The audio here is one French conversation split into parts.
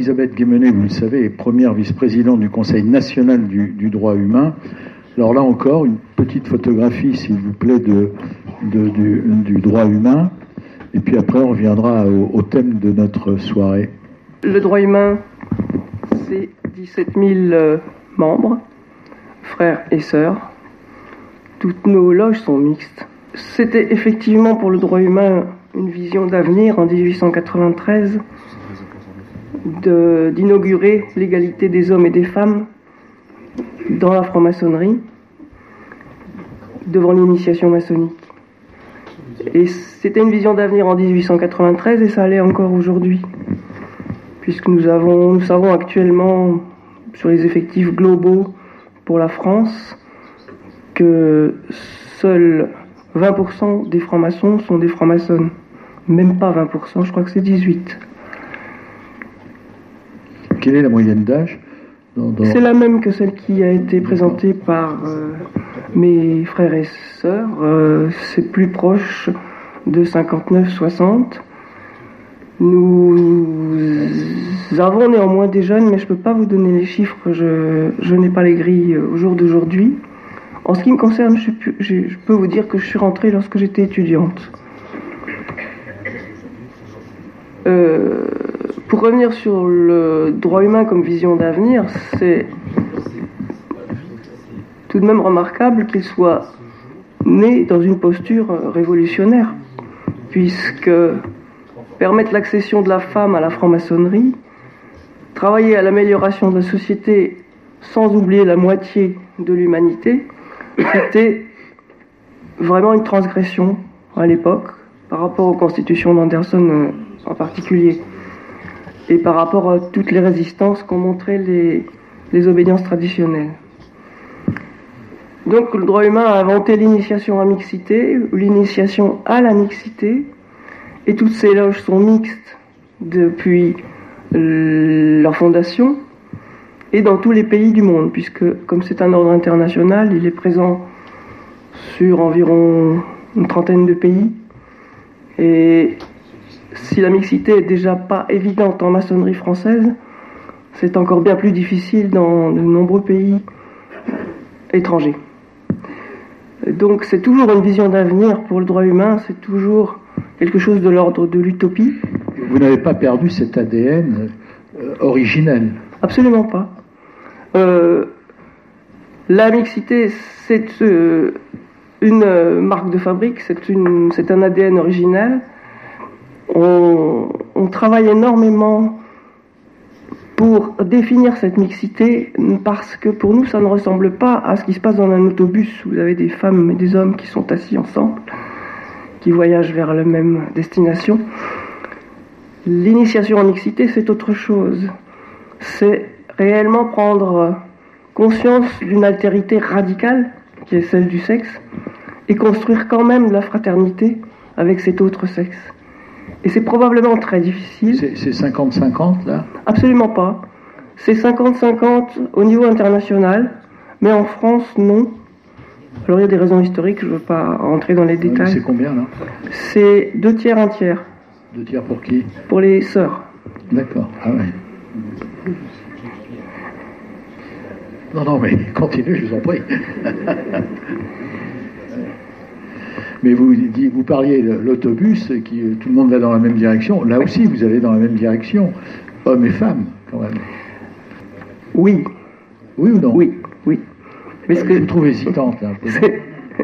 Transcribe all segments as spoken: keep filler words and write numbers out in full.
Elisabeth Guémené, vous le savez, est première vice-présidente du Conseil national du, du droit humain. Alors là encore, une petite photographie, s'il vous plaît, de, de, du, du droit humain. Et puis après, on reviendra au, au thème de notre soirée. Le droit humain, c'est dix-sept mille euh, membres, frères et sœurs. Toutes nos loges sont mixtes. C'était effectivement pour le droit humain une vision d'avenir en dix-huit cent quatre-vingt-treize de, d'inaugurer l'égalité des hommes et des femmes dans la franc-maçonnerie devant l'initiation maçonnique. Et c'était une vision d'avenir en dix-huit cent quatre-vingt-treize et ça l'est encore aujourd'hui, puisque nous avons, nous savons actuellement sur les effectifs globaux pour la France que seuls vingt pour cent des francs-maçons sont des francs-maçonnes. Même pas vingt pour cent, je crois que c'est dix-huit. Quelle est la moyenne d'âge dans, dans... C'est la même que celle qui a été présentée par euh, mes frères et sœurs. Euh, c'est plus proche de cinquante-neuf soixante. Nous avons néanmoins des jeunes, mais je ne peux pas vous donner les chiffres, je, je n'ai pas les grilles au jour d'aujourd'hui. En ce qui me concerne, je, je, je peux vous dire que je suis rentrée lorsque j'étais étudiante. Euh, pour revenir sur le droit humain comme vision d'avenir, c'est tout de même remarquable qu'il soit né dans une posture révolutionnaire, puisque permettre l'accession de la femme à la franc-maçonnerie, travailler à l'amélioration de la société sans oublier la moitié de l'humanité, c'était vraiment une transgression à l'époque par rapport aux constitutions d'Anderson en particulier et par rapport à toutes les résistances qu'ont montrées les, les obédiences traditionnelles. Donc le droit humain a inventé l'initiation à mixité ou l'initiation à la mixité, et toutes ces loges sont mixtes depuis leur fondation et dans tous les pays du monde, puisque comme c'est un ordre international, il est présent sur environ une trentaine de pays. Et si la mixité est déjà pas évidente en maçonnerie française, c'est encore bien plus difficile dans de nombreux pays étrangers. Donc c'est toujours une vision d'avenir pour le droit humain, c'est toujours quelque chose de l'ordre de l'utopie. Vous n'avez pas perdu cet A D N euh, originel? Absolument pas. Euh, la mixité, c'est euh, une euh, marque de fabrique, c'est, une, c'est un A D N original. On, on travaille énormément pour définir cette mixité, parce que pour nous, ça ne ressemble pas à ce qui se passe dans un autobus. Vous avez des femmes et des hommes qui sont assis ensemble, qui voyagent vers la même destination. L'initiation en mixité, c'est autre chose. C'est réellement prendre conscience d'une altérité radicale, qui est celle du sexe, et construire quand même de la fraternité avec cet autre sexe. Et c'est probablement très difficile. C'est, c'est cinquante cinquante, là? Absolument pas. C'est cinquante cinquante au niveau international, mais en France, non. Alors il y a des raisons historiques, je ne veux pas rentrer dans les détails. Oui, c'est combien, là? C'est deux tiers, un tiers. Deux tiers pour qui? Pour les sœurs. D'accord, ah ouais. Non, non, mais continuez, je vous en prie. Mais vous, vous parliez de l'autobus, qui tout le monde va dans la même direction. Là aussi, vous allez dans la même direction, hommes et femmes, quand même. Oui. Oui ou non? Oui, oui. Mais ce que je trouve hésitante, là, un peu. C'est...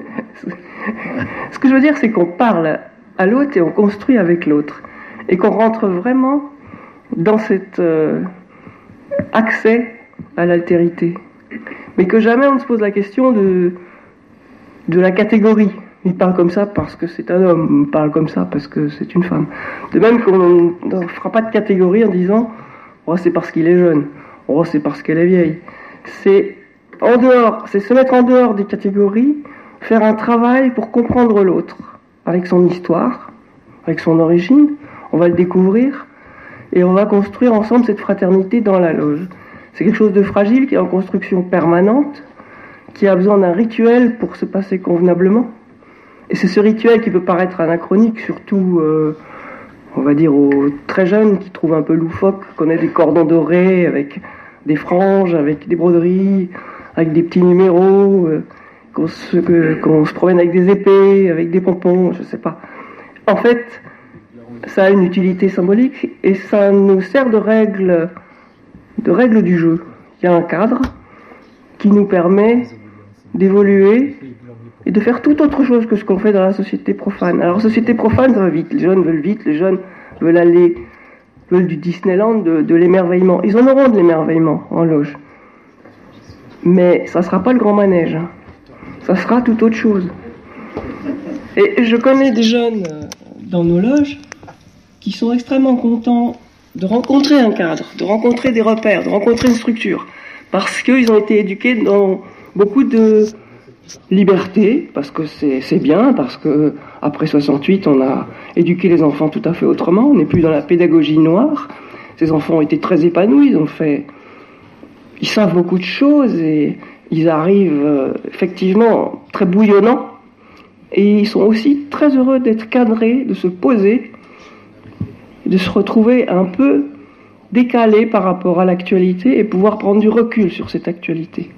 Ce que je veux dire, c'est qu'on parle à l'autre et on construit avec l'autre. Et qu'on rentre vraiment dans cet euh, accès à l'altérité. Mais que jamais on ne se pose la question de, de la catégorie. Il parle comme ça parce que c'est un homme, il parle comme ça parce que c'est une femme. De même qu'on ne fera pas de catégorie en disant oh, c'est parce qu'il est jeune, oh, c'est parce qu'elle est vieille. C'est en dehors, c'est se mettre en dehors des catégories, faire un travail pour comprendre l'autre, avec son histoire, avec son origine. On va le découvrir et on va construire ensemble cette fraternité dans la loge. C'est quelque chose de fragile qui est en construction permanente, qui a besoin d'un rituel pour se passer convenablement. Et c'est ce rituel qui peut paraître anachronique, surtout euh, on va dire aux très jeunes qui trouvent un peu loufoque qu'on ait des cordons dorés avec des franges, avec des broderies, avec des petits numéros, euh, qu'on, se, que, qu'on se promène avec des épées, avec des pompons, je sais pas. En fait, ça a une utilité symbolique et ça nous sert de règle, de règle du jeu. Il y a un cadre qui nous permet d'évoluer et de faire tout autre chose que ce qu'on fait dans la société profane. Alors, société profane, ça va vite. Les jeunes veulent vite, les jeunes veulent aller, veulent du Disneyland, de, de l'émerveillement. Ils en auront de l'émerveillement en loge. Mais ça ne sera pas le grand manège. Hein. Ça sera tout autre chose. Et je connais des jeunes dans nos loges qui sont extrêmement contents de rencontrer un cadre, de rencontrer des repères, de rencontrer une structure. Parce qu'ils ont été éduqués dans beaucoup de liberté, parce que c'est, c'est bien, parce que après soixante-huit, on a éduqué les enfants tout à fait autrement, on n'est plus dans la pédagogie noire. Ces enfants ont été très épanouis, ils ont fait, ils savent beaucoup de choses et ils arrivent euh, effectivement très bouillonnants et ils sont aussi très heureux d'être cadrés, de se poser, de se retrouver un peu décalés par rapport à l'actualité et pouvoir prendre du recul sur cette actualité.